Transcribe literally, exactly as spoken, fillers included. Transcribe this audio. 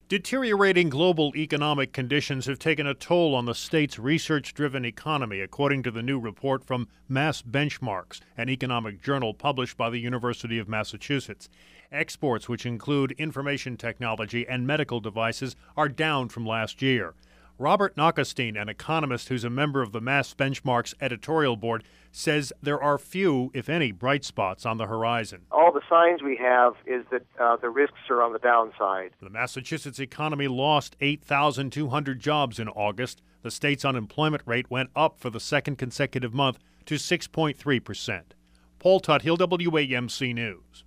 Deteriorating global economic conditions have taken a toll on the state's research-driven economy, according to the new report from Mass Benchmarks, an economic journal published by the University of Massachusetts. Exports, which include information technology and medical devices, are down from last year. Robert Nacastine, an economist who's a member of the Mass Benchmarks editorial board, says there are few, if any, bright spots on the horizon. All the signs we have is that uh, the risks are on the downside. The Massachusetts economy lost eight thousand two hundred jobs in August. The state's unemployment rate went up for the second consecutive month to six point three percent. Paul Tuthill, W A M C News.